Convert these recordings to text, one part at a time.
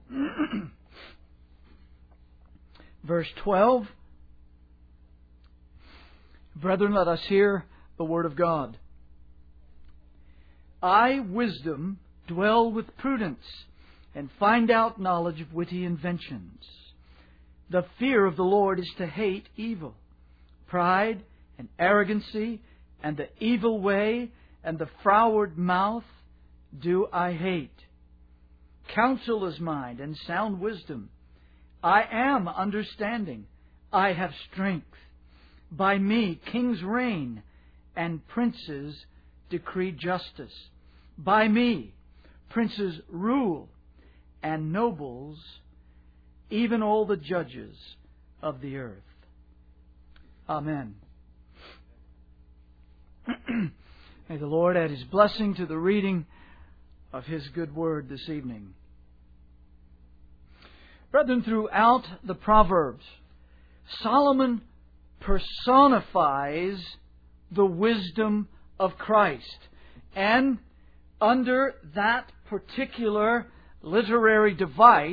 Verse 12. Brethren, let us hear the word of God. I, wisdom, dwell with prudence, and find out knowledge of witty inventions. The fear of the Lord is to hate evil. Pride and arrogancy and the evil way and the froward mouth do I hate. Counsel is mine and sound wisdom. I am understanding. I have strength. By me kings reign and princes decree justice. By me princes rule and nobles, even all the judges of the earth. Amen. May the Lord add His blessing to the reading of His good word this evening. Brethren, throughout the Proverbs, Solomon personifies the wisdom of Christ. And under that particular literary device,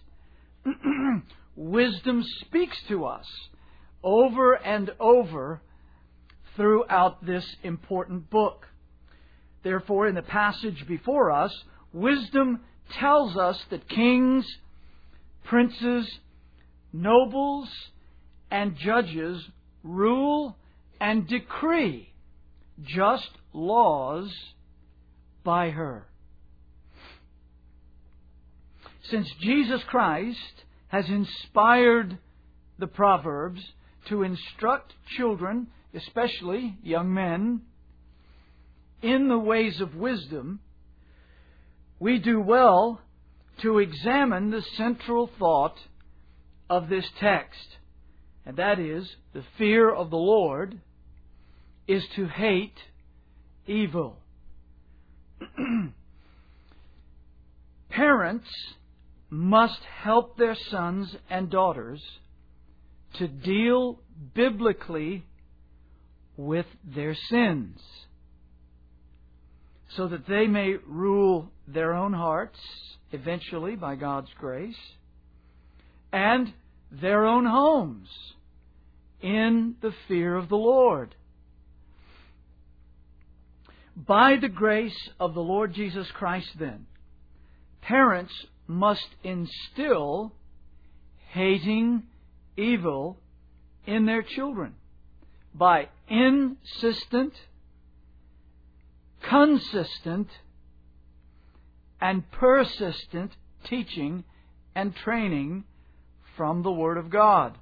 wisdom speaks to us over and over throughout this important book. Therefore, in the passage before us, wisdom tells us that kings, princes, nobles, and judges rule and decree just laws by her. Since Jesus Christ has inspired the Proverbs to instruct children, especially young men, in the ways of wisdom, we do well to examine the central thought of this text. And that is, the fear of the Lord is to hate evil. Parents must help their sons and daughters to deal biblically with their sins, so that they may rule their own hearts, eventually by God's grace, and their own homes in the fear of the Lord. By the grace of the Lord Jesus Christ, then, parents must instill hating evil in their children by insistent, consistent, and persistent teaching and training from the Word of God.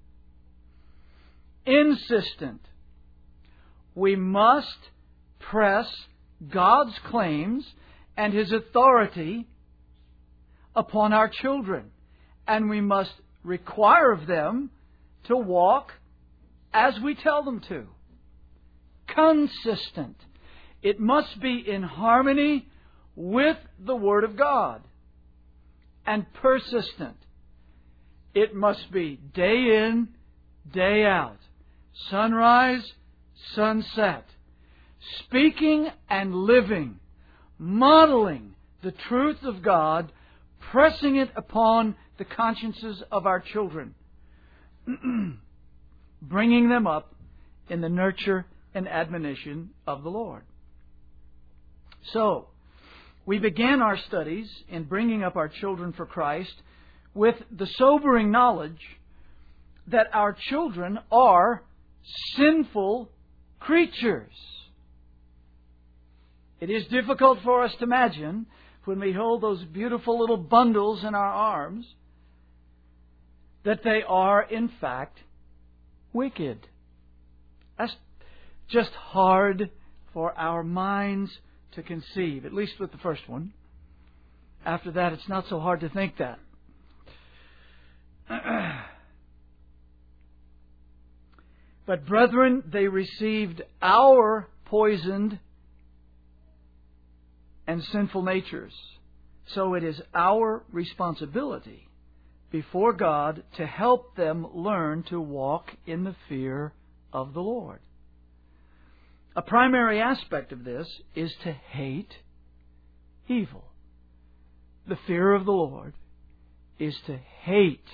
Insistent. We must press God's claims and His authority upon our children, and we must require of them to walk as we tell them to. Consistent. It must be in harmony with the Word of God. And persistent. It must be day in, day out. Sunrise, sunset. Speaking and living. Modeling the truth of God. Pressing it upon the consciences of our children. Bringing them up in the nurture and admonition of the Lord. So, we began our studies in bringing up our children for Christ with the sobering knowledge that our children are sinful creatures. It is difficult for us to imagine, when we hold those beautiful little bundles in our arms, that they are in fact wicked. That's just hard for our minds to conceive, at least with the first one. After that, it's not so hard to think that. But brethren, they received our poisoned and sinful natures. So it is our responsibility before God to help them learn to walk in the fear of the Lord. A primary aspect of this is to hate evil. The fear of the Lord is to hate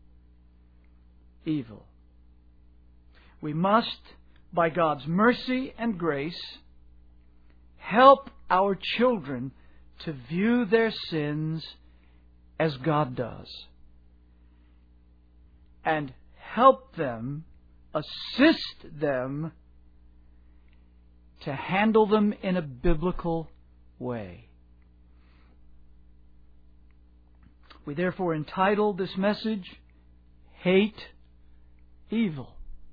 evil. We must, by God's mercy and grace, help our children to view their sins as God does, and help them, assist them to handle them in a biblical way. We therefore entitle this message, Hate Evil.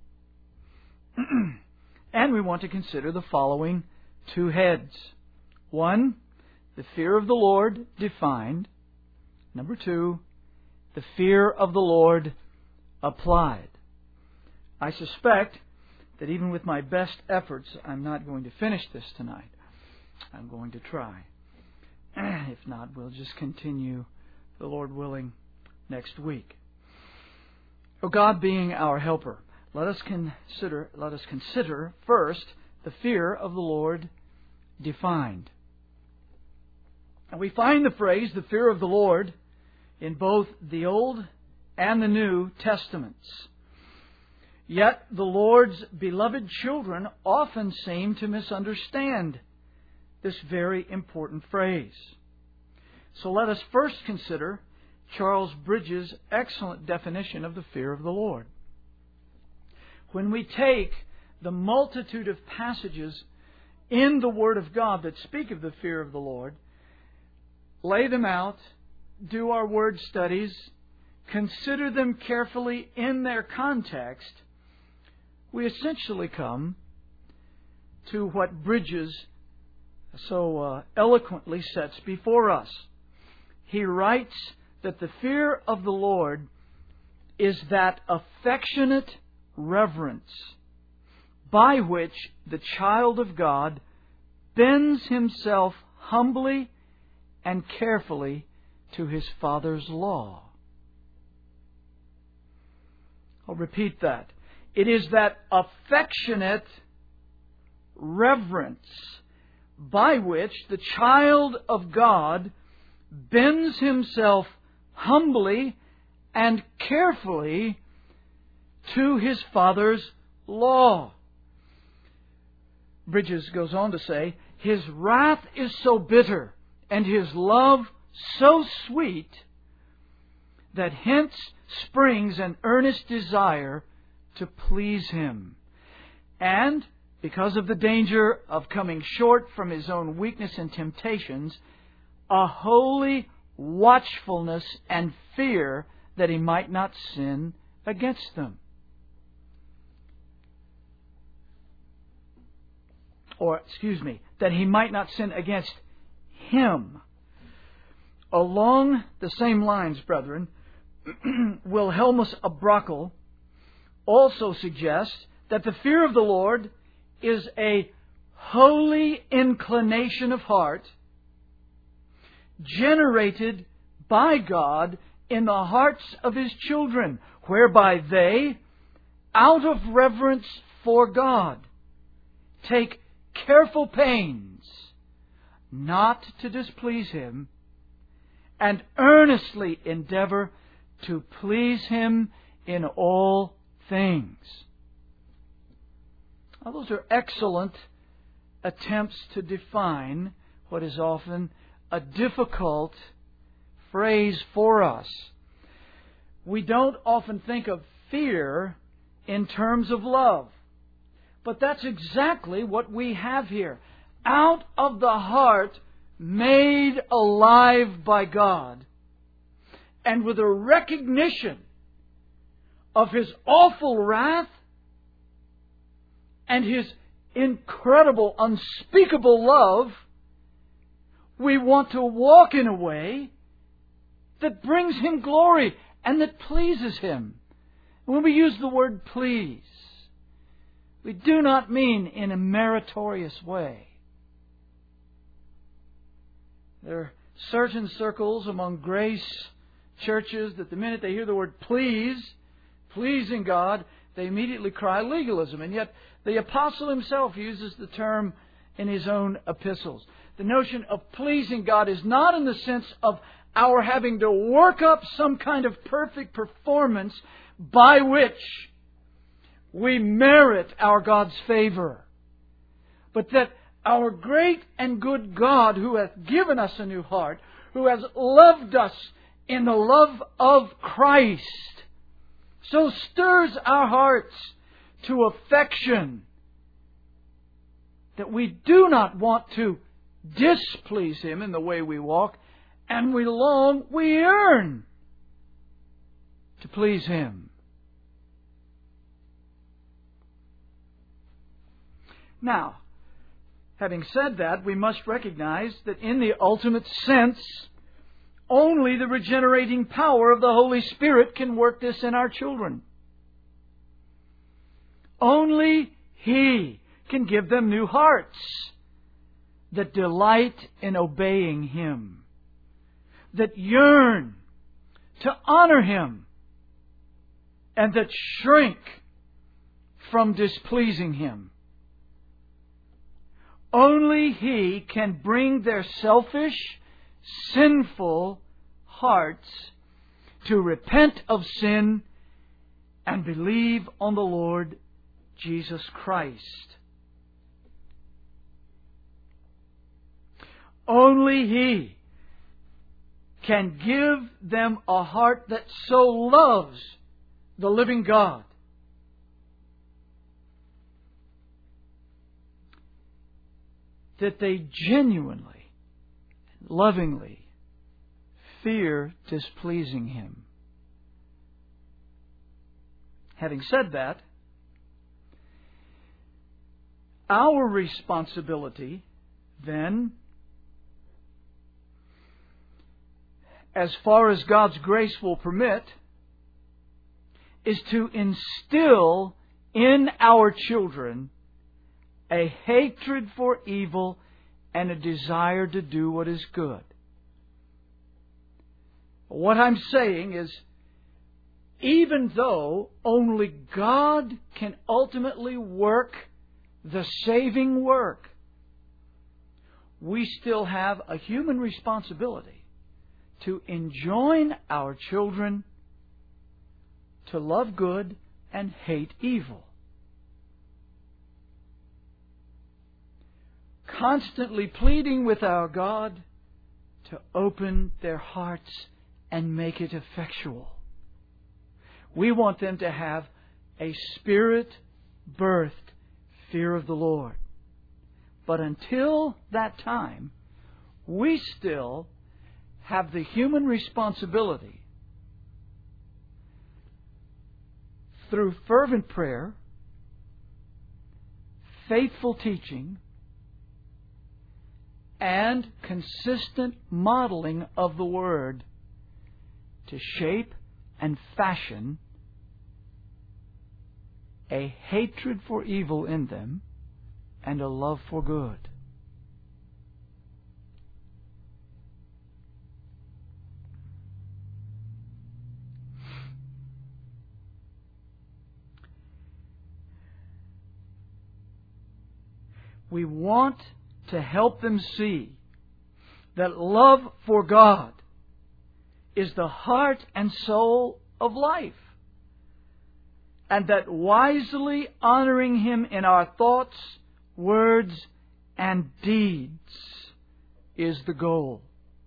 And we want to consider the following two heads. One, the fear of the Lord defined. Number two, the fear of the Lord applied. I suspect that even with my best efforts, I'm not going to finish this tonight. I'm going to try. If not, we'll just continue, the Lord willing, next week. O God being our helper, let us consider first the fear of the Lord defined. And we find the phrase, the fear of the Lord, in both the Old and the New Testaments. Yet the Lord's beloved children often seem to misunderstand this very important phrase. So let us first consider Charles Bridges' excellent definition of the fear of the Lord. When we take the multitude of passages in the Word of God that speak of the fear of the Lord, lay them out, do our word studies, consider them carefully in their context, we essentially come to what Bridges so eloquently sets before us. He writes that the fear of the Lord is that affectionate reverence by which the child of God bends himself humbly and carefully to his Father's law. I'll repeat that. It is that affectionate reverence by which the child of God bends himself humbly and carefully to his Father's law. Bridges goes on to say, His wrath is so bitter and His love so sweet that hence springs an earnest desire to please Him. And because of the danger of coming short from His own weakness and temptations, a holy watchfulness and fear that He might not sin against them. That He might not sin against Him. Along the same lines, brethren, Wilhelmus à Brakel also suggests that the fear of the Lord is a holy inclination of heart generated by God in the hearts of His children, whereby they, out of reverence for God, take careful pains not to displease Him and earnestly endeavor to please Him in all things. Now, those are excellent attempts to define what is often a difficult phrase for us. We don't often think of fear in terms of love. But that's exactly what we have here. Out of the heart made alive by God, and with a recognition of His awful wrath and His incredible, unspeakable love, we want to walk in a way that brings Him glory and that pleases Him. When we use the word please, we do not mean in a meritorious way. There are certain circles among grace churches that the minute they hear the word please, pleasing God, they immediately cry legalism. And yet the apostle himself uses the term in his own epistles. the notion of pleasing God is not in the sense of our having to work up some kind of perfect performance by which we merit our God's favor, but that our great and good God, who hath given us a new heart, who has loved us in the love of Christ, so stirs our hearts to affection that we do not want to displease Him in the way we walk, and we yearn to please Him. Now, having said that, we must recognize that in the ultimate sense, only the regenerating power of the Holy Spirit can work this in our children. Only He can give them new hearts that delight in obeying Him, that yearn to honor Him, and that shrink from displeasing Him. Only He can bring their selfish, sinful hearts to repent of sin and believe on the Lord Jesus Christ. Only He can give them a heart that so loves the living God that they genuinely, lovingly fear displeasing Him. Having said that, our responsibility then, as far as God's grace will permit, is to instill in our children a hatred for evil and a desire to do what is good. What I'm saying is, even though only God can ultimately work the saving work, we still have a human responsibility to enjoin our children to love good and hate evil. Constantly pleading with our God to open their hearts and make it effectual. We want them to have a Spirit-birthed fear of the Lord. But until that time, we still have the human responsibility, through fervent prayer, faithful teaching, and consistent modeling of the Word, to shape and fashion a hatred for evil in them and a love for good. We want to help them see that love for God is the heart and soul of life, and that wisely honoring Him in our thoughts, words, and deeds is the goal.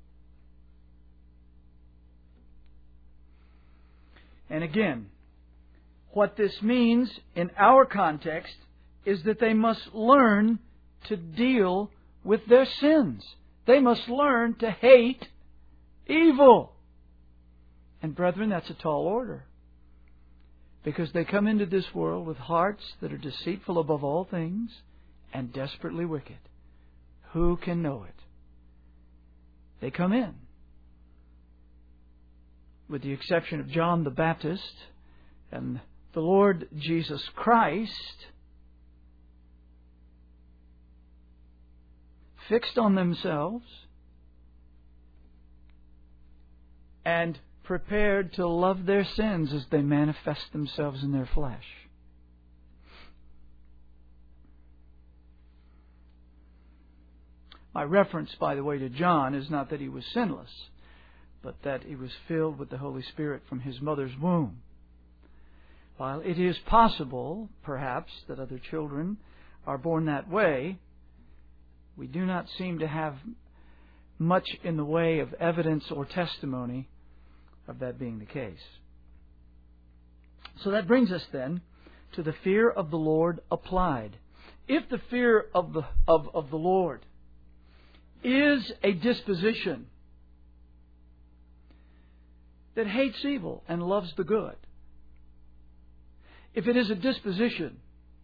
And again, what this means in our context is that they must learn to deal with their sins. They must learn to hate evil. And brethren, that's a tall order. Because they come into this world with hearts that are deceitful above all things and desperately wicked. Who can know it? They come in, with the exception of John the Baptist and the Lord Jesus Christ, fixed on themselves and prepared to love their sins as they manifest themselves in their flesh. My reference, by the way, to John is not that he was sinless, but that he was filled with the Holy Spirit from his mother's womb. While it is possible, perhaps, that other children are born that way, we do not seem to have much in the way of evidence or testimony of that being the case. So that brings us then to the fear of the Lord applied. If the fear of the Lord is a disposition that hates evil and loves the good, if it is a disposition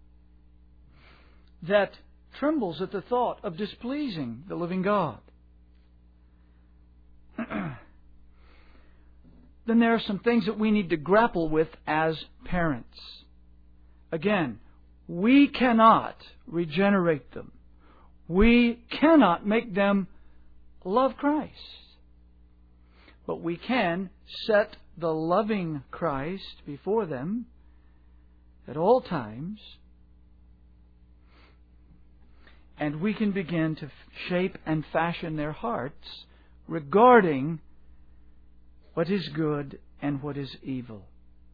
that trembles at the thought of displeasing the living God, then there are some things that we need to grapple with as parents. Again, we cannot regenerate them. We cannot make them love Christ. But we can set the loving Christ before them at all times, and we can begin to shape and fashion their hearts regarding what is good and what is evil.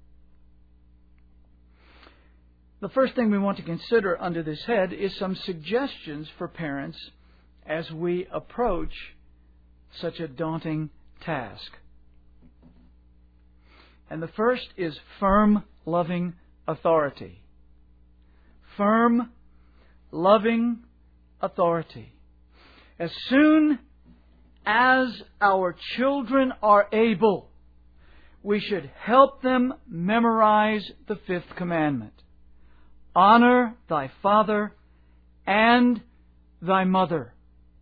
The first thing we want to consider under this head is some suggestions for parents as we approach such a daunting task. And the first is firm, loving authority. Firm, loving authority. As soon as our children are able, we should help them memorize the fifth commandment. Honor thy father and thy mother.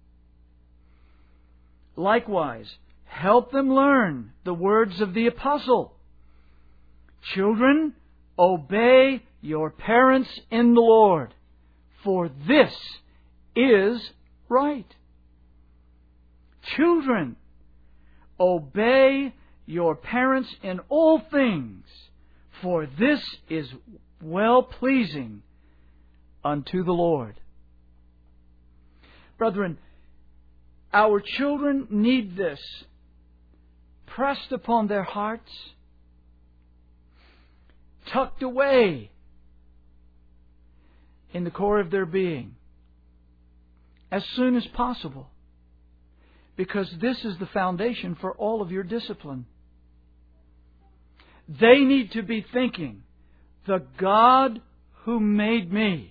Likewise, help them learn the words of the apostle. Children, obey your parents in the Lord, for this is right. Children, obey your parents in all things, for this is well-pleasing unto the Lord. Brethren, our children need this pressed upon their hearts, tucked away in the core of their being as soon as possible, because this is the foundation for all of your discipline. They need to be thinking, the God who made me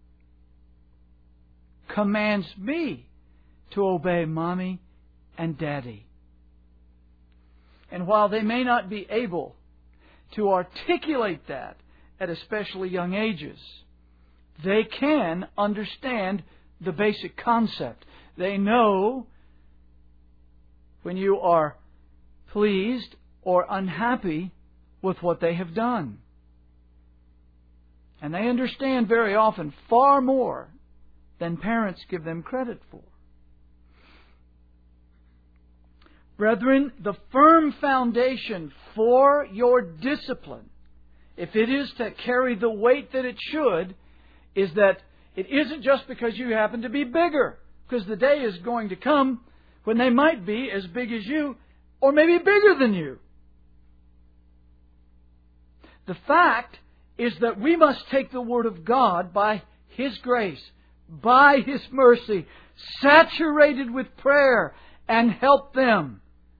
commands me to obey Mommy and Daddy. And while they may not be able to articulate that at especially young ages, they can understand the basic concept. They know when you are pleased or unhappy with what they have done. And they understand very often far more than parents give them credit for. Brethren, the firm foundation for your discipline, if it is to carry the weight that it should, is that it isn't just because you happen to be bigger, because the day is going to come when they might be as big as you, or maybe bigger than you. The fact is that we must take the Word of God by His grace, by His mercy, saturated with prayer, and help them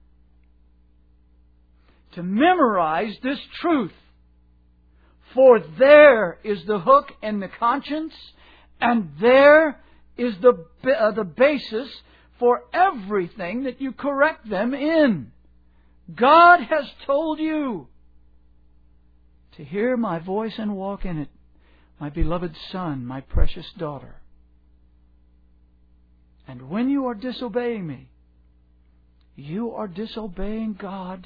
to memorize this truth. For there is the hook in the conscience, and there is the basis for everything that you correct them in. God has told you to hear my voice and walk in it, my beloved son, my precious daughter. And when you are disobeying me, you are disobeying God.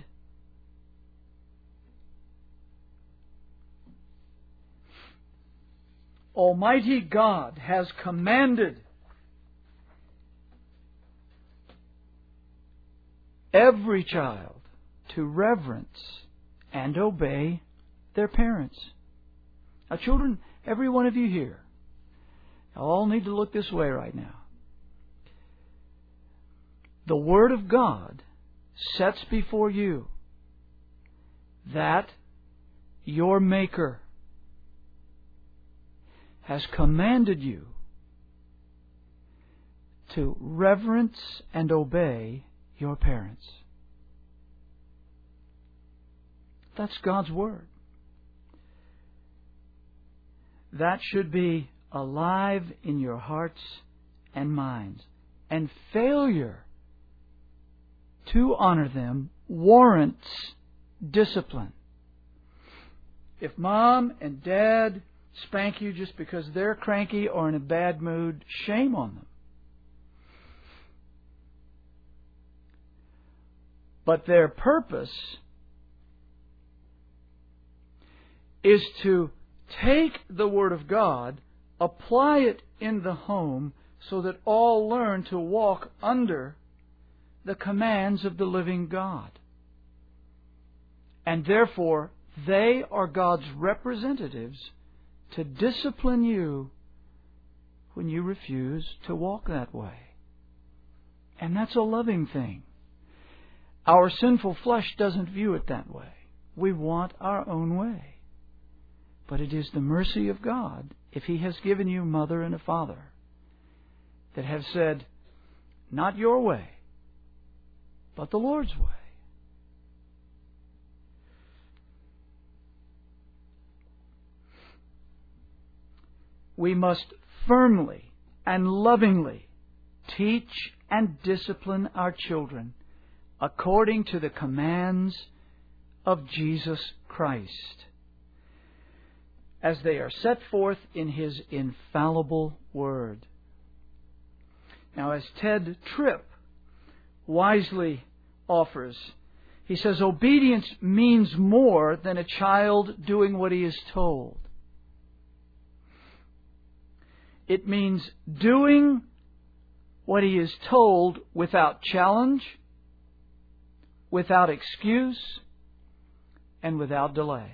Almighty God has commanded every child to reverence and obey their parents. Now, children, every one of you here, all need to look this way right now. the Word of God sets before you that your Maker has commanded you to reverence and obey your parents. That's God's Word. That should be alive in your hearts and minds. And failure to honor them warrants discipline. If Mom and Dad spank you just because they're cranky or in a bad mood, shame on them. But their purpose is to take the Word of God, apply it in the home, so that all learn to walk under the commands of the living God. And therefore, they are God's representatives to discipline you when you refuse to walk that way. And that's a loving thing. Our sinful flesh doesn't view it that way. We want our own way. But it is the mercy of God, if He has given you a mother and a father, that have said, not your way, but the Lord's way. We must firmly and lovingly teach and discipline our children according to the commands of Jesus Christ, as they are set forth in His infallible Word. Now, as Ted Tripp wisely offers, he says, obedience means more than a child doing what he is told. It means doing what he is told without challenge, without excuse, and without delay.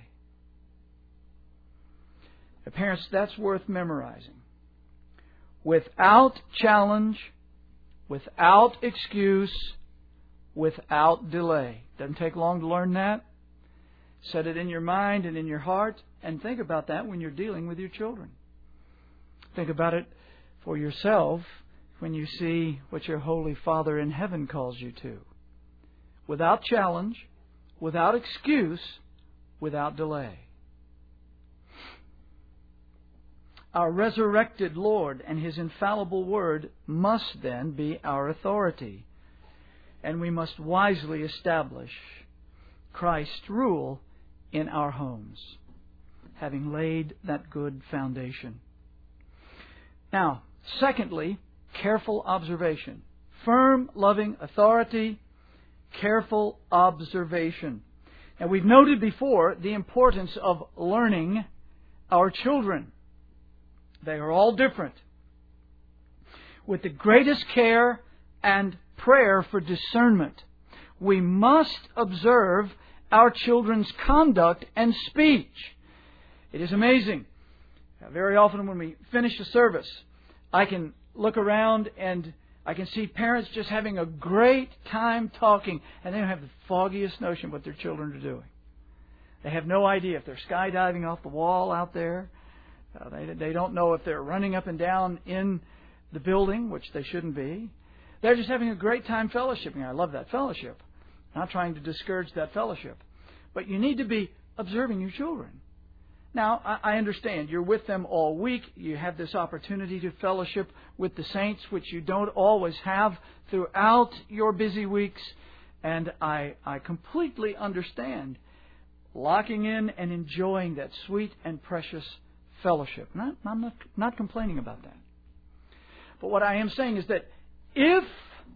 Parents, that's worth memorizing. Without challenge, without excuse, without delay. Doesn't take long to learn that. Set it in your mind and in your heart, and think about that when you're dealing with your children. Think about it for yourself when you see what your Holy Father in heaven calls you to. Without challenge, without excuse, without delay. Our resurrected Lord and His infallible Word must then be our authority. And we must wisely establish Christ's rule in our homes, having laid that good foundation. Now, secondly, careful observation. Firm, loving authority, careful observation. And we've noted before the importance of learning our children. They are all different. With the greatest care and prayer for discernment, we must observe our children's conduct and speech. It is amazing. Very often when we finish a service, I can look around and I can see parents just having a great time talking, and they don't have the foggiest notion what their children are doing. They have no idea if they're skydiving off the wall out there. They don't know if they're running up and down in the building, which they shouldn't be. They're just having a great time fellowshipping. I love that fellowship. I'm not trying to discourage that fellowship. But you need to be observing your children. Now, I understand you're with them all week. You have this opportunity to fellowship with the saints, which you don't always have throughout your busy weeks. And I completely understand locking in and enjoying that sweet and precious fellowship. I'm not complaining about that. But what I am saying is that if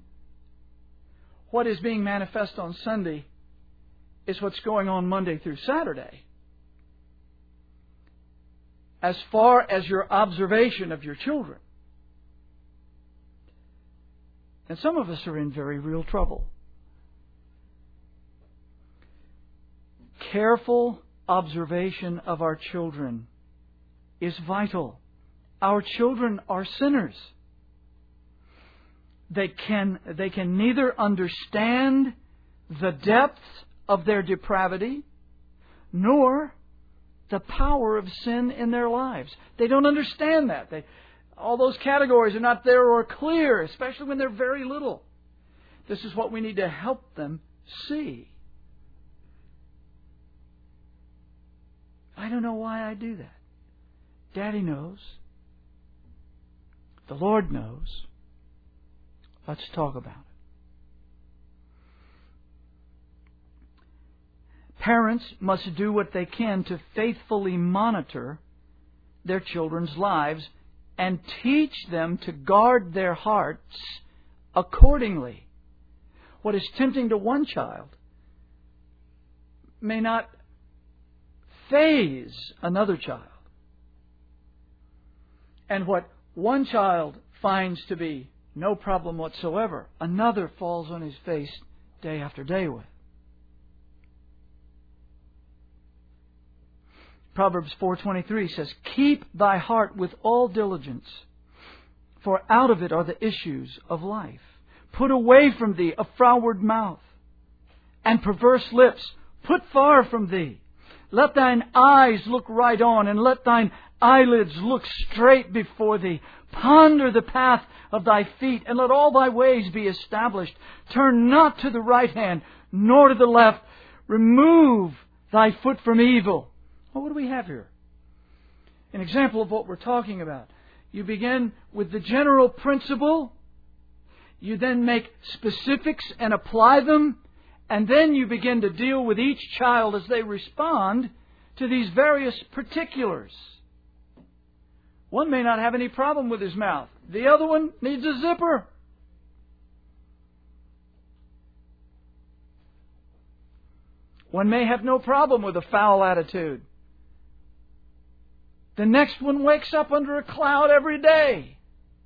what is being manifest on Sunday is what's going on Monday through Saturday, as far as your observation of your children, then some of us are in very real trouble. Careful observation of our children is vital. Our children are sinners. They can neither understand the depth of their depravity, nor the power of sin in their lives. They don't understand that. All those categories are not there or clear, especially when they're very little. This is what we need to help them see. I don't know why I do that. Daddy knows. The Lord knows. Let's talk about it. Parents must do what they can to faithfully monitor their children's lives and teach them to guard their hearts accordingly. What is tempting to one child may not faze another child. And what one child finds to be no problem whatsoever, another falls on his face day after day with. Proverbs 4:23 says, "Keep thy heart with all diligence, for out of it are the issues of life. Put away from thee a froward mouth, and perverse lips put far from thee. Let thine eyes look right on, and let thine eyelids look straight before thee. Ponder the path of thy feet, and let all thy ways be established. Turn not to the right hand, nor to the left. Remove thy foot from evil." Well, what do we have here? An example of what we're talking about. You begin with the general principle. You then make specifics and apply them. And then you begin to deal with each child as they respond to these various particulars. One may not have any problem with his mouth. The other one needs a zipper. One may have no problem with a foul attitude. The next one wakes up under a cloud every day.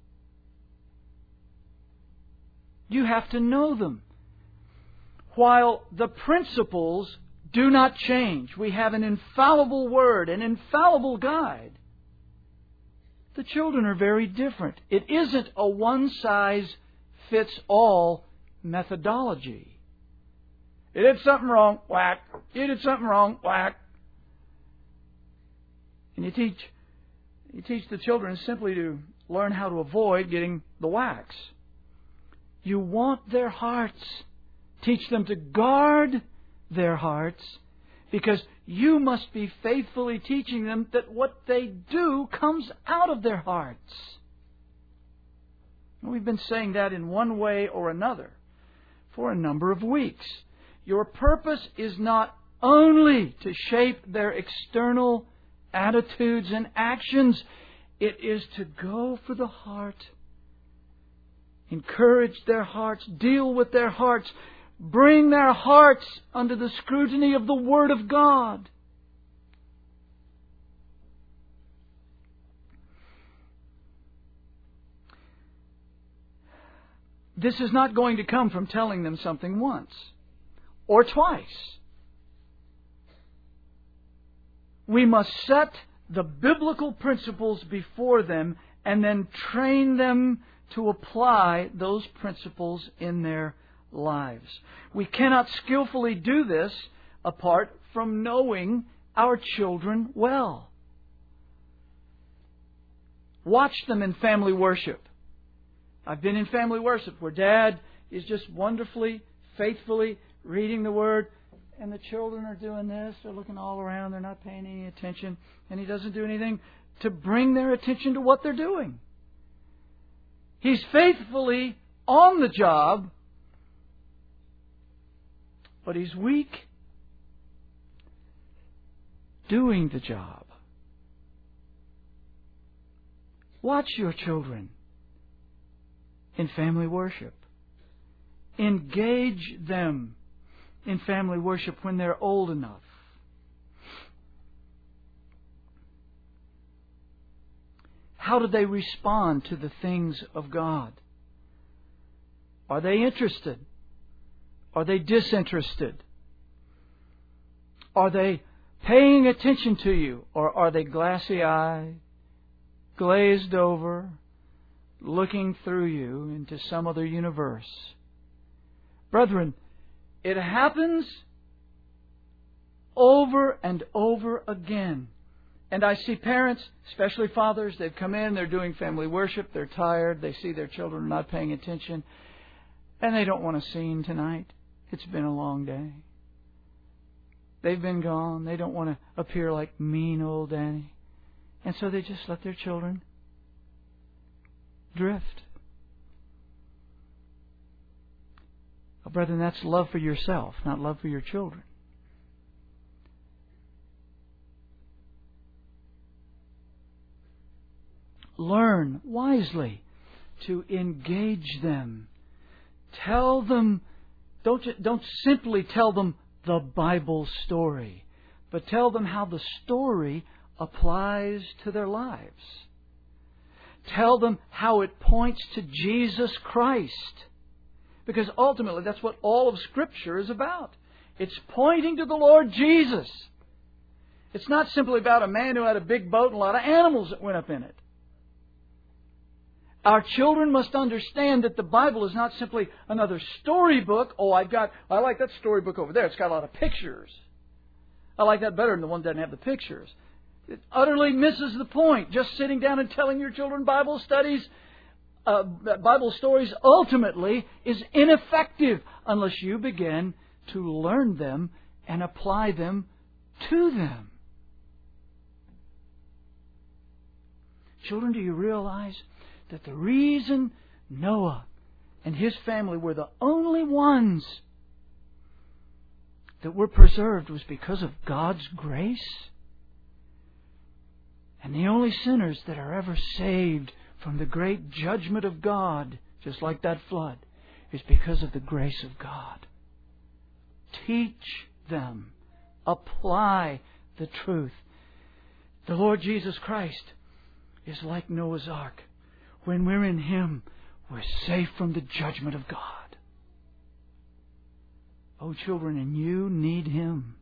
You have to know them. While the principles do not change, we have an infallible word, an infallible guide. The children are very different. It isn't a one-size-fits-all methodology. You did something wrong, whack. You did something wrong, whack. And you teach the children simply to learn how to avoid getting the whacks. You want their hearts. Teach them to guard their hearts, because you must be faithfully teaching them that what they do comes out of their hearts. And we've been saying that in one way or another for a number of weeks. Your purpose is not only to shape their external attitudes and actions. It is to go for the heart. Encourage their hearts. Deal with their hearts. Bring their hearts under the scrutiny of the Word of God. This is not going to come from telling them something once or twice. We must set the biblical principles before them and then train them to apply those principles in their lives. We cannot skillfully do this apart from knowing our children well. Watch them in family worship. I've been in family worship where Dad is just wonderfully, faithfully reading the Word, and the children are doing this. They're looking all around. They're not paying any attention. And he doesn't do anything to bring their attention to what they're doing. He's faithfully on the job, but he's weak doing the job. Watch your children in family worship. Engage them in family worship when they're old enough. How do they respond to the things of God? Are they interested? Are they disinterested? Are they paying attention to you? Or are they glassy-eyed, glazed over, looking through you into some other universe. Brethren, it happens over and over again. And I see parents, especially fathers, they've come in, they're doing family worship, they're tired, they see their children not paying attention, and they don't want to sing tonight. It's been a long day. They've been gone. They don't want to appear like mean old Danny. And so they just let their children drift. Oh, brethren, that's love for yourself, not love for your children. Learn wisely to engage them. Tell them, don't simply tell them the Bible story, but tell them how the story applies to their lives. Tell them how it points to Jesus Christ. Because ultimately that's what all of Scripture is about. It's pointing to the Lord Jesus. It's not simply about a man who had a big boat and a lot of animals that went up in it. Our children must understand that the Bible is not simply another storybook. Oh, I like that storybook over there. It's got a lot of pictures. I like that better than the one that doesn't have the pictures. It utterly misses the point. Just sitting down and telling your children Bible stories ultimately is ineffective unless you begin to learn them and apply them to them. Children, do you realize that the reason Noah and his family were the only ones that were preserved was because of God's grace? And the only sinners that are ever saved from the great judgment of God, just like that flood, is because of the grace of God. Teach them. Apply the truth. The Lord Jesus Christ is like Noah's Ark. When we're in Him, we're safe from the judgment of God. Oh, children, and you need Him.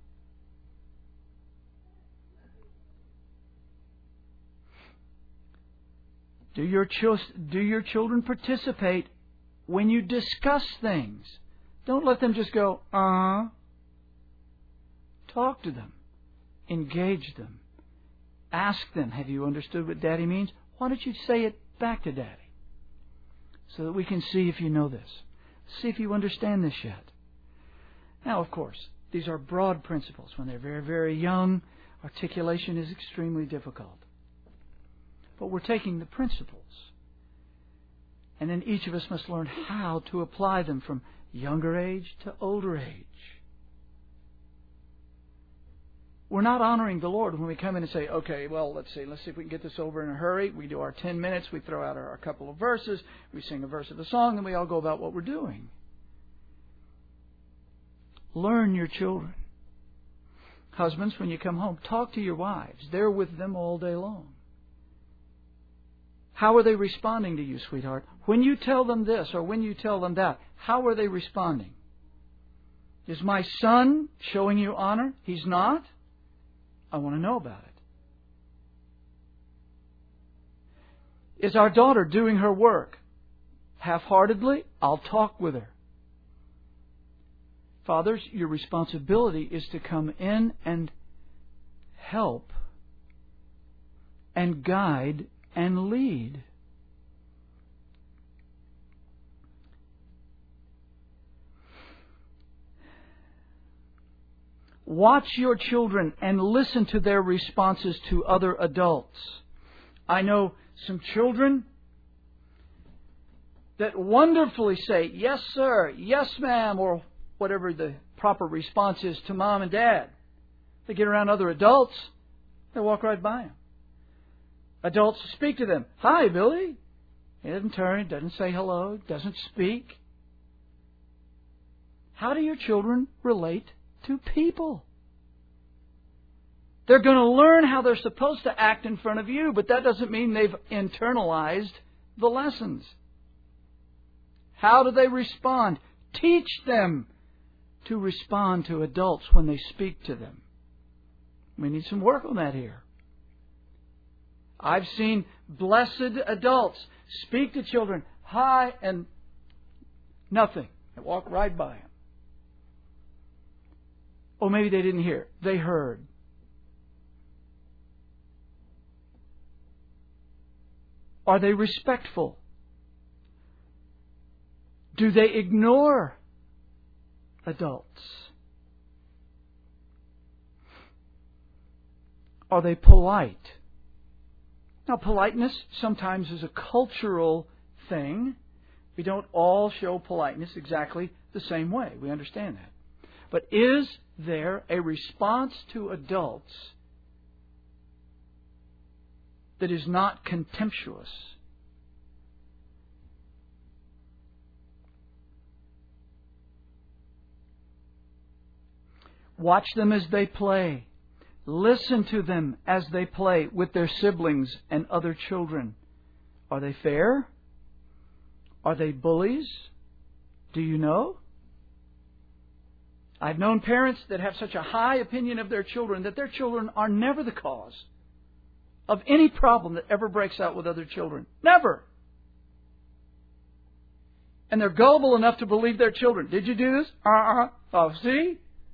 Do your children participate when you discuss things? Don't let them just go, Talk to them. Engage them. Ask them, have you understood what Daddy means? Why don't you say it back to Daddy? So that we can see if you know this. See if you understand this yet. Now, of course, these are broad principles. When they're very, very young, articulation is extremely difficult. But we're taking the principles. And then each of us must learn how to apply them from younger age to older age. We're not honoring the Lord when we come in and say, okay, well, let's see if we can get this over in a hurry. We do our 10 minutes, we throw out our couple of verses, we sing a verse of a song, and we all go about what we're doing. Learn your children. Husbands, when you come home, talk to your wives. They're with them all day long. How are they responding to you, sweetheart? When you tell them this or when you tell them that, how are they responding? Is my son showing you honor? He's not? I want to know about it. Is our daughter doing her work half-heartedly? I'll talk with her. Fathers, your responsibility is to come in and help and guide and lead. Watch your children and listen to their responses to other adults. I know some children that wonderfully say, yes, sir, yes, ma'am, or whatever the proper response is to mom and dad. They get around other adults, they walk right by them. Adults speak to them. Hi, Billy. He doesn't turn, doesn't say hello, doesn't speak. How do your children relate to people? They're going to learn how they're supposed to act in front of you, but that doesn't mean they've internalized the lessons. How do they respond? Teach them to respond to adults when they speak to them. We need some work on that here. I've seen blessed adults speak to children, hi, and nothing. They walk right by them. Or maybe they didn't hear. They heard. Are they respectful? Do they ignore adults? Are they polite? Now, politeness sometimes is a cultural thing. We don't all show politeness exactly the same way. We understand that. But is there a response to adults that is not contemptuous? Watch them as they play. Listen to them as they play with their siblings and other children. Are they fair? Are they bullies? Do you know? I've known parents that have such a high opinion of their children that their children are never the cause of any problem that ever breaks out with other children. Never. And they're gullible enough to believe their children. Did you do this? Oh, see?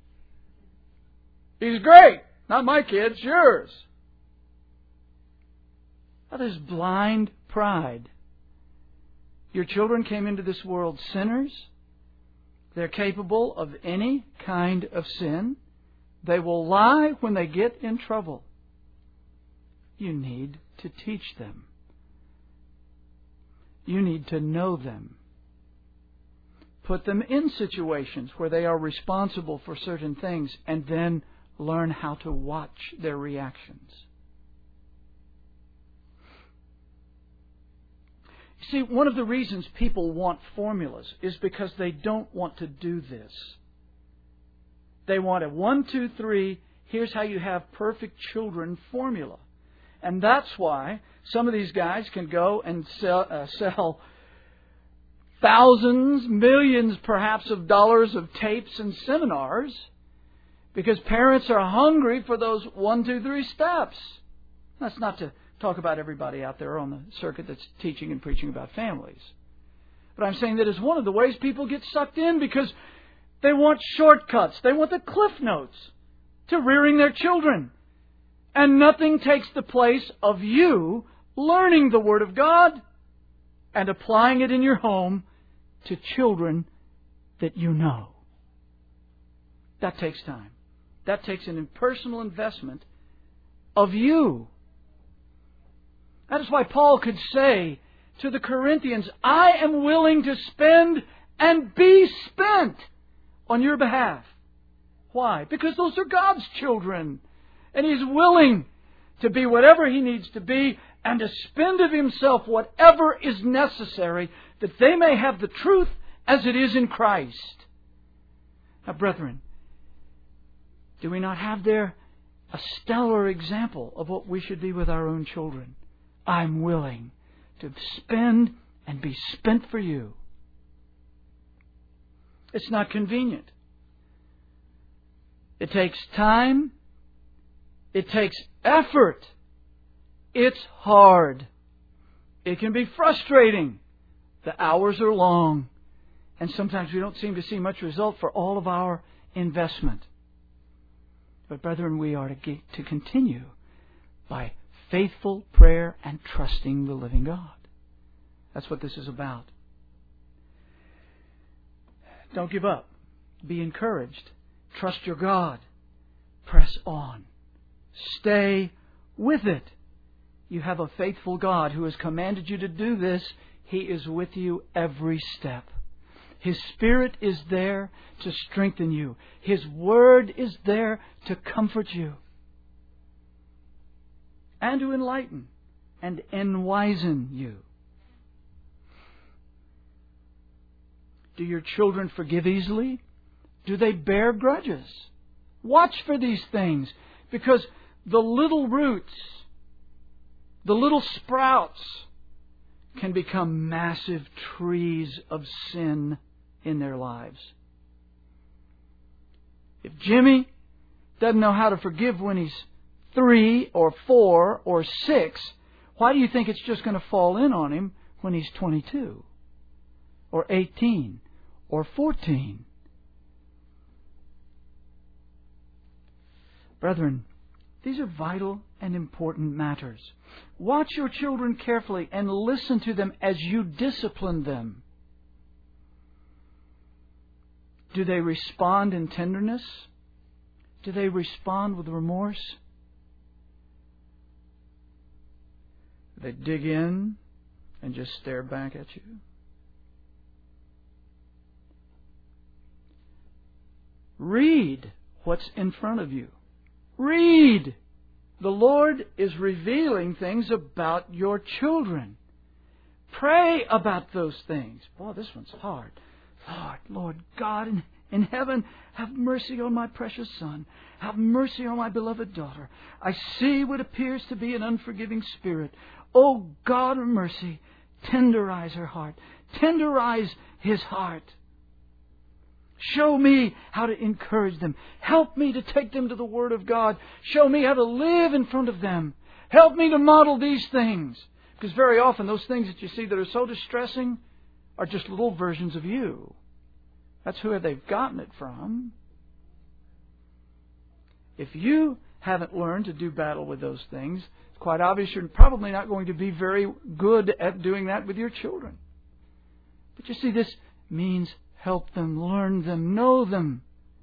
He's great. Not my kid, it's yours. Now, there's blind pride. Your children came into this world sinners. They're capable of any kind of sin. They will lie when they get in trouble. You need to teach them. You need to know them. Put them in situations where they are responsible for certain things, and then learn how to watch their reactions. See, one of the reasons people want formulas is because they don't want to do this. They want a 1, 2, 3, here's how you have perfect children formula. And that's why some of these guys can go and sell thousands, millions perhaps of dollars of tapes and seminars, because parents are hungry for those 1, 2, 3 steps. That's not to talk about everybody out there on the circuit that's teaching and preaching about families. But I'm saying that is one of the ways people get sucked in, because they want shortcuts. They want the cliff notes to rearing their children. And nothing takes the place of you learning the Word of God and applying it in your home to children that you know. That takes time. That takes an impersonal investment of you. That is why Paul could say to the Corinthians, I am willing to spend and be spent on your behalf. Why? Because those are God's children. And He's willing to be whatever He needs to be and to spend of Himself whatever is necessary that they may have the truth as it is in Christ. Now, brethren, do we not have there a stellar example of what we should be with our own children? I'm willing to spend and be spent for you. It's not convenient. It takes time. It takes effort. It's hard. It can be frustrating. The hours are long. And sometimes we don't seem to see much result for all of our investment. But brethren, we are to continue by faithful prayer and trusting the living God. That's what this is about. Don't give up. Be encouraged. Trust your God. Press on. Stay with it. You have a faithful God who has commanded you to do this. He is with you every step. His Spirit is there to strengthen you. His Word is there to comfort you and to enlighten and enwisen you. Do your children forgive easily? Do they bear grudges? Watch for these things, because the little roots, the little sprouts, can become massive trees of sin in their lives. If Jimmy doesn't know how to forgive when he's 3 or 4 or 6, Why do you think it's just going to fall in on him when he's 22 or 18 or 14? Brethren, these are vital and important matters. Watch your children carefully and listen to them as you discipline them. Do they respond in tenderness? Do they respond with remorse? Do they dig in and just stare back at you? Read what's in front of you. Read. The Lord is revealing things about your children. Pray about those things. Boy, this one's hard. Lord God in heaven, have mercy on my precious son. Have mercy on my beloved daughter. I see what appears to be an unforgiving spirit. Oh God of mercy, tenderize her heart. Tenderize his heart. Show me how to encourage them. Help me to take them to the Word of God. Show me how to live in front of them. Help me to model these things. Because very often those things that you see that are so distressing are just little versions of you. That's who they've gotten it from. If you haven't learned to do battle with those things, it's quite obvious you're probably not going to be very good at doing that with your children. But you see, this means help them, learn them, know them.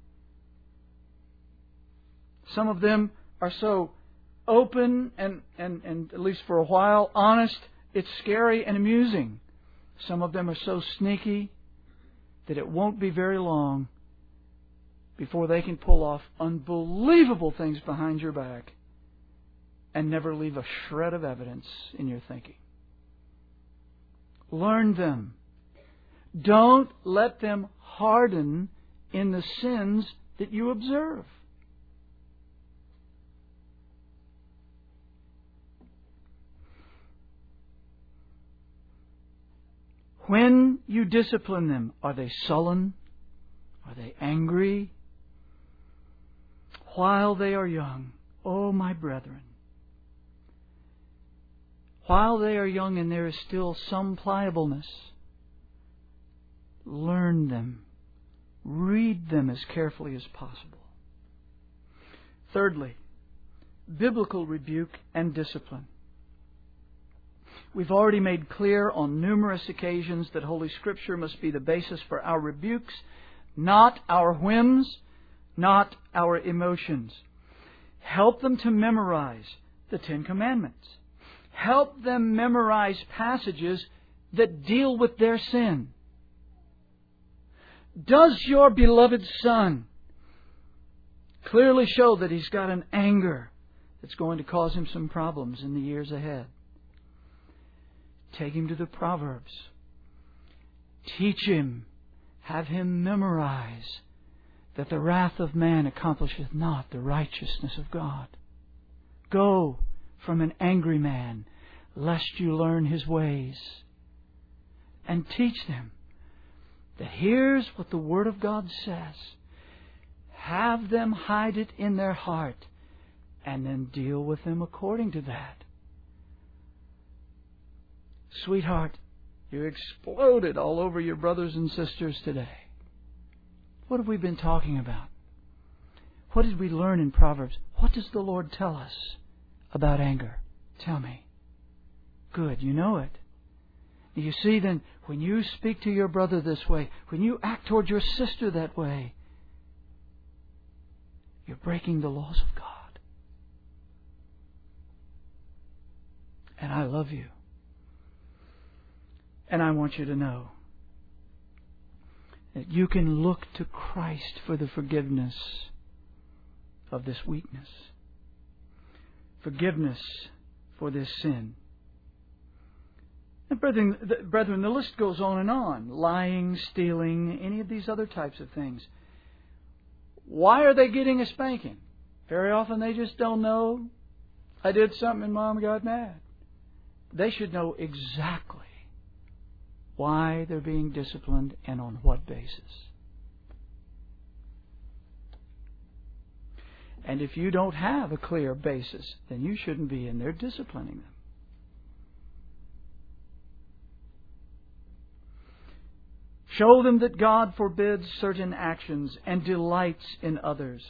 Some of them are so open and at least for a while, honest, it's scary and amusing. Some of them are so sneaky that it won't be very long before they can pull off unbelievable things behind your back and never leave a shred of evidence in your thinking. Learn them. Don't let them harden in the sins that you observe. When you discipline them, are they sullen? Are they angry? While they are young, oh my brethren, while they are young and there is still some pliableness, learn them. Read them as carefully as possible. Thirdly, biblical rebuke and discipline. We've already made clear on numerous occasions that Holy Scripture must be the basis for our rebukes, not our whims, not our emotions. Help them to memorize the Ten Commandments. Help them memorize passages that deal with their sin. Does your beloved son clearly show that he's got an anger that's going to cause him some problems in the years ahead? Take him to the Proverbs. Teach him. Have him memorize that the wrath of man accomplisheth not the righteousness of God. Go from an angry man, lest you learn his ways. And teach them that here's what the Word of God says. Have them hide it in their heart, and then deal with them according to that. Sweetheart, you exploded all over your brothers and sisters today. What have we been talking about? What did we learn in Proverbs? What does the Lord tell us about anger? Tell me. Good, you know it. You see, then, when you speak to your brother this way, when you act toward your sister that way, you're breaking the laws of God. And I love you. And I want you to know that you can look to Christ for the forgiveness of this weakness. Forgiveness for this sin. And brethren, the list goes on and on. Lying, stealing, any of these other types of things. Why are they getting a spanking? Very often they just don't know. I did something and Mom got mad. They should know exactly why they're being disciplined and on what basis. And if you don't have a clear basis, then you shouldn't be in there disciplining them. Show them that God forbids certain actions and delights in others.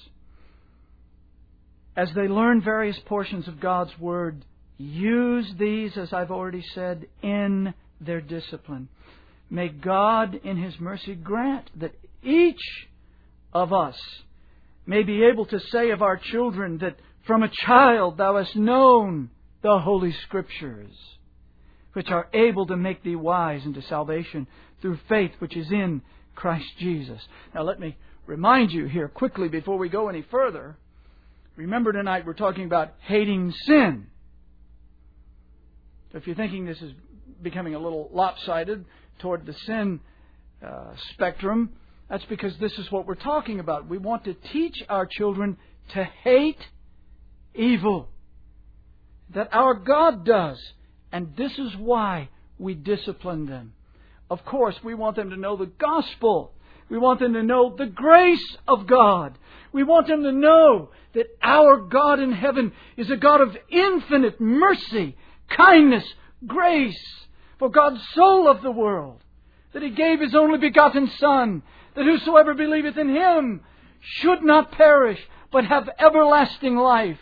As they learn various portions of God's Word, use these, as I've already said, in their discipline. May God, in His mercy, grant that each of us may be able to say of our children that from a child thou hast known the Holy Scriptures, which are able to make thee wise unto salvation through faith which is in Christ Jesus. Now let me remind you here quickly before we go any further. Remember, tonight we're talking about hating sin. So if you're thinking this is becoming a little lopsided toward the sin spectrum, that's because this is what we're talking about. We want to teach our children to hate evil. That our God does. And this is why we discipline them. Of course, we want them to know the gospel. We want them to know the grace of God. We want them to know that our God in heaven is a God of infinite mercy, kindness, grace. For God so loved the world that He gave His only begotten Son, that whosoever believeth in Him should not perish, but have everlasting life.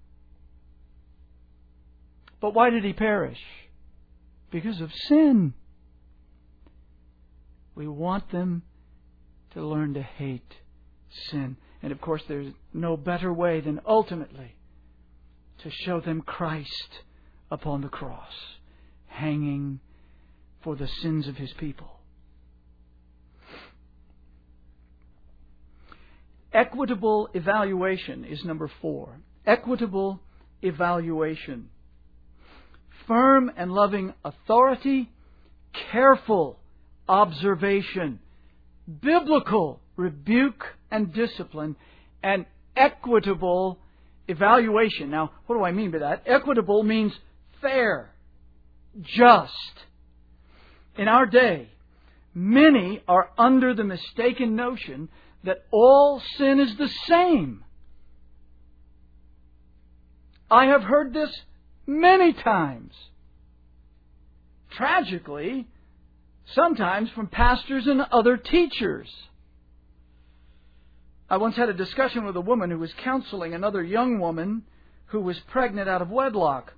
But why did He perish? Because of sin. We want them to learn to hate sin. And of course, there's no better way than ultimately to show them Christ upon the cross, hanging for the sins of His people. Equitable evaluation is number 4. Equitable evaluation. Firm and loving authority, careful observation, biblical rebuke and discipline, and equitable evaluation. Now, what do I mean by that? Equitable means fair, just. In our day, many are under the mistaken notion that all sin is the same. I have heard this many times. Tragically, sometimes from pastors and other teachers. I once had a discussion with a woman who was counseling another young woman who was pregnant out of wedlock.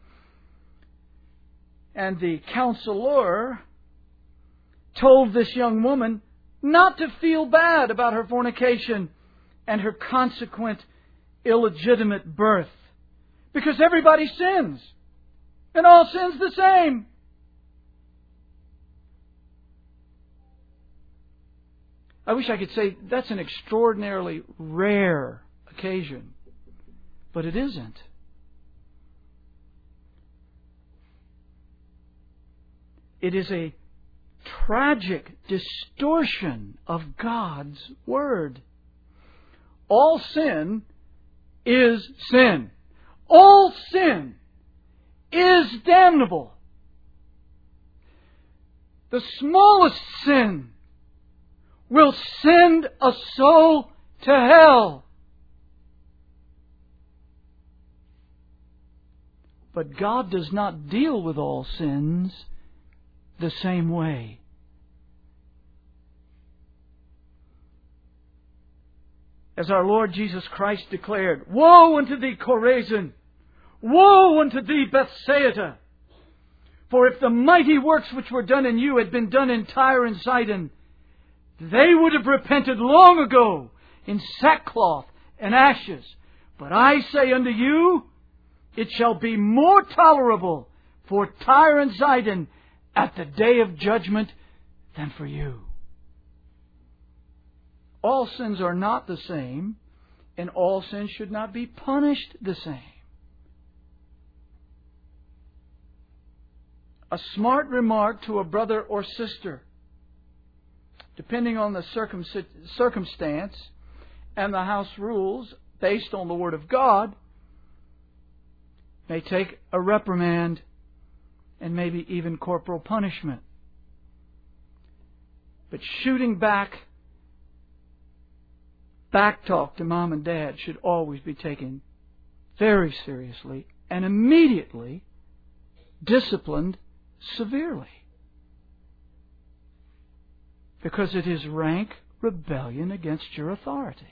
And the counselor told this young woman not to feel bad about her fornication and her consequent illegitimate birth. Because everybody sins. And all sin's the same. I wish I could say that's an extraordinarily rare occasion. But it isn't. It is a tragic distortion of God's Word. All sin is sin. All sin is damnable. The smallest sin will send a soul to hell. But God does not deal with all sins the same way. As our Lord Jesus Christ declared, "Woe unto thee, Chorazin! Woe unto thee, Bethsaida! For if the mighty works which were done in you had been done in Tyre and Sidon, they would have repented long ago in sackcloth and ashes. But I say unto you, it shall be more tolerable for Tyre and Sidon at the day of judgment than for you." All sins are not the same, and all sins should not be punished the same. A smart remark to a brother or sister, depending on the circumstance and the house rules based on the Word of God, may take a reprimand and maybe even corporal punishment. But shooting back talk to mom and dad should always be taken very seriously and immediately disciplined severely. because it is rank rebellion against your authority.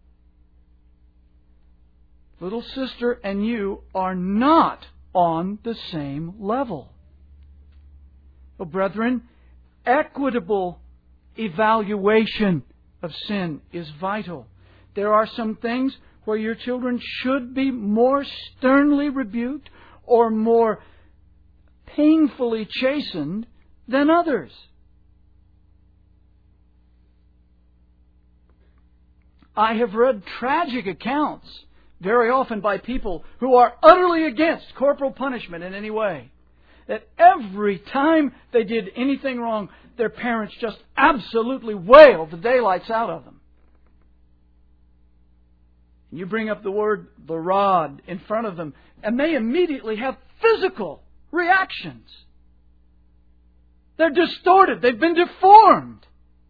Little sister and you are not on the same level. Oh, brethren, equitable evaluation of sin is vital. There are some things where your children should be more sternly rebuked or more painfully chastened than others. I have read tragic accounts, very often by people who are utterly against corporal punishment in any way, that every time they did anything wrong, their parents just absolutely wailed the daylights out of them. And you bring up the word the rod in front of them, and they immediately have physical reactions. They're distorted. They've been deformed.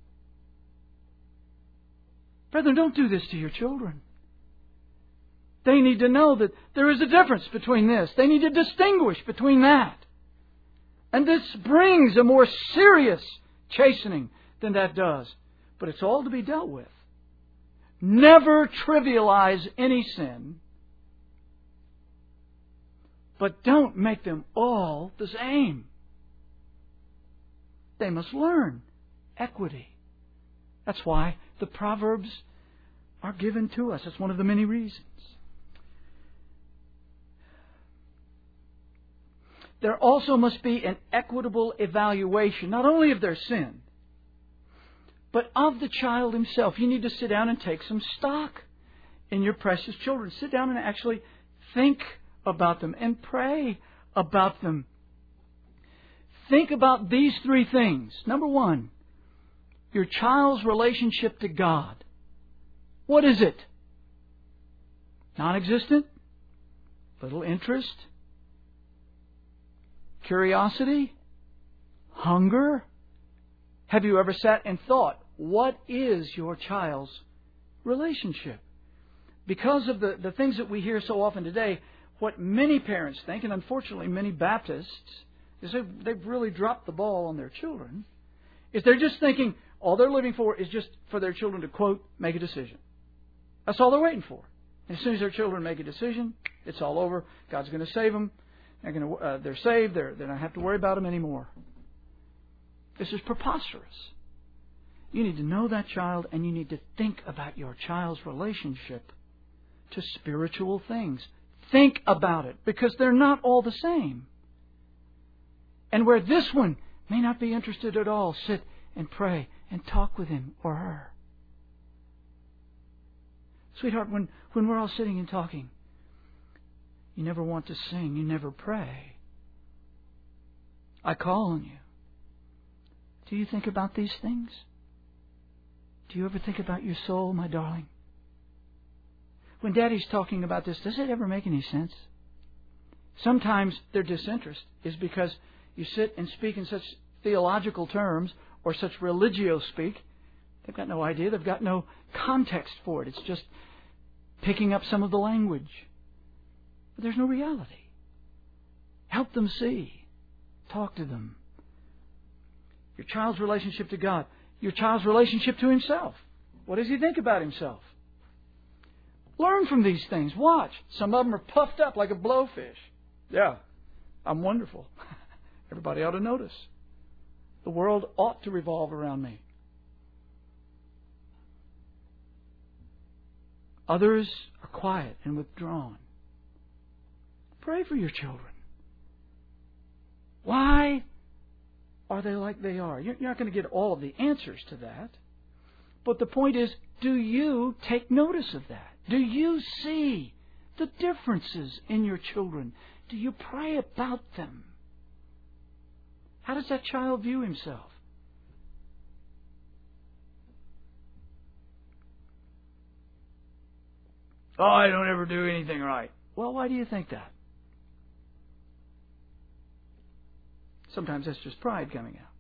Brethren, don't do this to your children. They need to know that there is a difference between this. They need to distinguish between that. And this brings a more serious chastening than that does. But it's all to be dealt with. Never trivialize any sin. But don't make them all the same. They must learn equity. That's why the Proverbs are given to us. That's one of the many reasons. There also must be an equitable evaluation, not only of their sin, but of the child himself. You need to sit down and take some stock in your precious children. Sit down and actually think about them and pray about them. Think about these three things. Number one, your child's relationship to God. What is it? Non-existent? Little interest? Curiosity? Hunger? Have you ever sat and thought, what is your child's relationship? Because of the things that we hear so often today, what many parents think, and unfortunately many Baptists, is they've really dropped the ball on their children, is they're just thinking all they're living for is just for their children to, quote, make a decision. That's all they're waiting for. And as soon as their children make a decision, it's all over. God's going to save them. They're saved. They don't have to worry about them anymore. This is preposterous. You need to know that child, and you need to think about your child's relationship to spiritual things. Think about it, because they're not all the same. And where this one may not be interested at all, sit and pray and talk with him or her. Sweetheart, when we're all sitting and talking, you never want to sing, you never pray. I call on you. Do you think about these things? Do you ever think about your soul, my darling? When Daddy's talking about this, does it ever make any sense? Sometimes their disinterest is because you sit and speak in such theological terms or such religio speak. They've got no idea. They've got no context for it. It's just picking up some of the language. But there's no reality. Help them see. Talk to them. Your child's relationship to God. Your child's relationship to himself. What does he think about himself? Learn from these things. Watch. Some of them are puffed up like a blowfish. Yeah, I'm wonderful. Everybody ought to notice. The world ought to revolve around me. Others are quiet and withdrawn. Pray for your children. Why are they like they are? You're not going to get all of the answers to that. But the point is, do you take notice of that? Do you see the differences in your children? Do you pray about them? How does that child view himself? Oh, I don't ever do anything right. Well, why do you think that? Sometimes that's just pride coming out.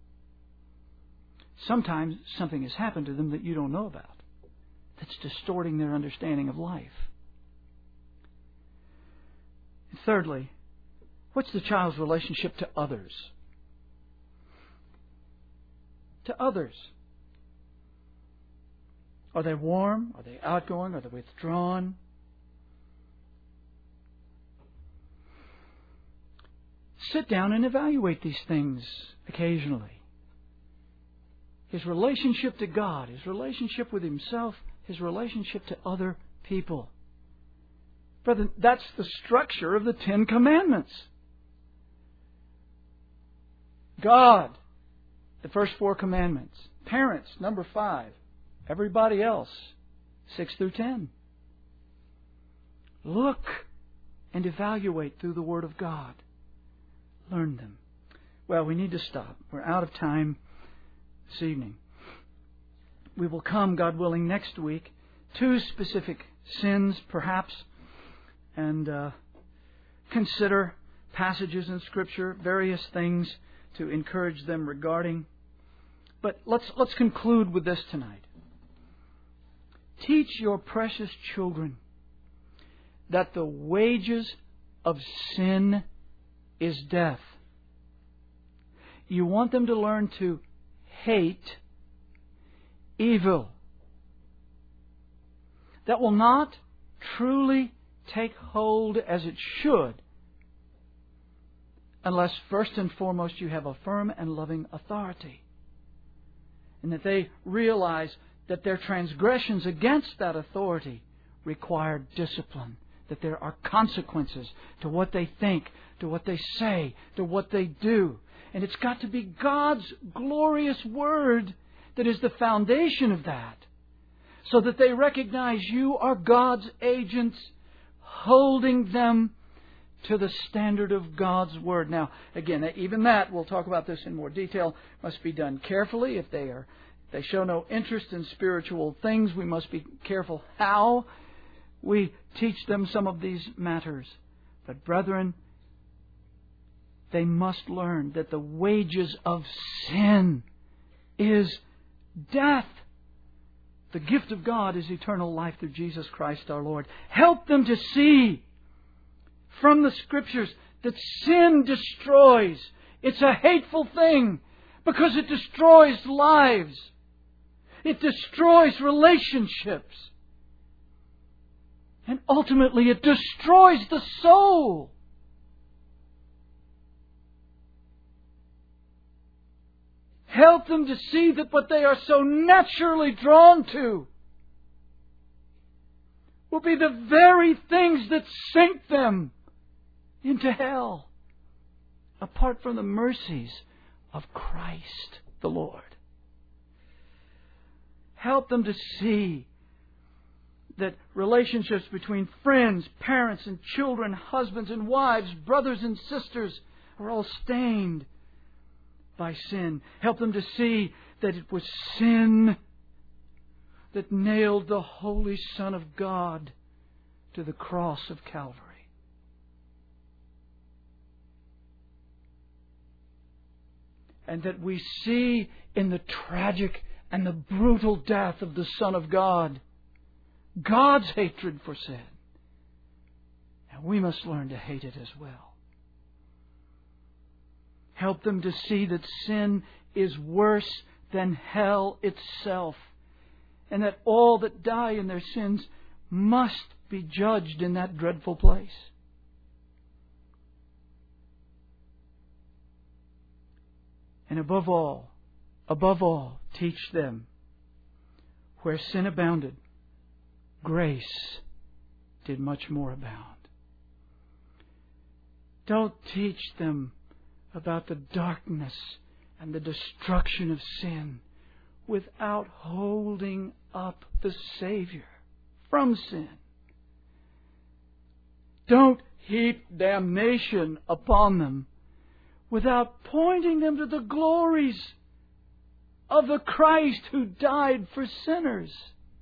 Sometimes something has happened to them that you don't know about, that's distorting their understanding of life. And thirdly, what's the child's relationship to others? to others? Are they warm? Are they outgoing? Are they withdrawn? Sit down and evaluate these things occasionally. His relationship to God, his relationship with himself, his relationship to other people. Brother, that's the structure of the Ten Commandments. God, the first 4 commandments. Parents, number 5. Everybody else, 6 through 10. Look and evaluate through the Word of God. Learn them. Well, we need to stop. We're out of time this evening. We will come, God willing, next week. 2 specific sins, perhaps, and consider passages in Scripture, various things to encourage them regarding. But let's conclude with this tonight. Teach your precious children that the wages of sin is death. You want them to learn to hate evil. That will not truly take hold as it should unless first and foremost you have a firm and loving authority. And that they realize that their transgressions against that authority require discipline. That there are consequences to what they think, to what they say, to what they do. And it's got to be God's glorious Word that is the foundation of that. So that they recognize you are God's agents, holding them to the standard of God's Word. Now, again, even that, we'll talk about this in more detail, must be done carefully. If they show no interest in spiritual things, we must be careful how we teach them some of these matters. But brethren, they must learn that the wages of sin is death. The gift of God is eternal life through Jesus Christ our Lord. Help them to see from the Scriptures that sin destroys. It's a hateful thing because it destroys lives. It destroys relationships. And ultimately it destroys the soul. Help them to see that what they are so naturally drawn to will be the very things that sink them into hell, apart from the mercies of Christ the Lord. Help them to see that relationships between friends, parents and children, husbands and wives, brothers and sisters are all stained by sin. Help them to see that it was sin that nailed the Holy Son of God to the cross of Calvary. And that we see in the tragic and the brutal death of the Son of God God's hatred for sin. And we must learn to hate it as well. Help them to see that sin is worse than hell itself, and that all that die in their sins must be judged in that dreadful place. And above all, teach them where sin abounded, grace did much more abound. Don't teach them about the darkness and the destruction of sin without holding up the Savior from sin. Don't heap damnation upon them without pointing them to the glories of the Christ who died for sinners.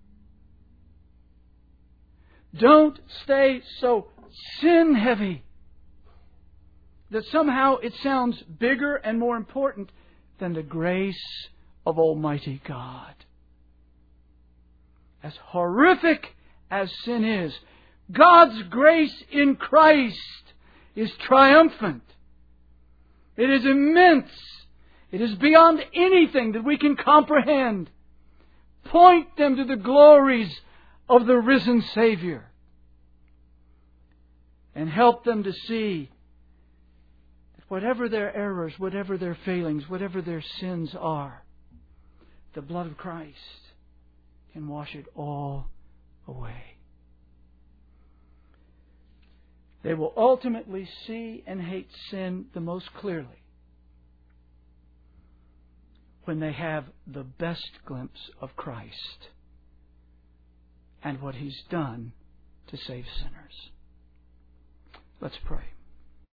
Don't stay so sin-heavy that somehow it sounds bigger and more important than the grace of Almighty God. As horrific as sin is, God's grace in Christ is triumphant. It is immense. It is beyond anything that we can comprehend. Point them to the glories of the risen Savior. And help them to see that whatever their errors, whatever their failings, whatever their sins are, the blood of Christ can wash it all away. They will ultimately see and hate sin the most clearly when they have the best glimpse of Christ and what He's done to save sinners. Let's pray.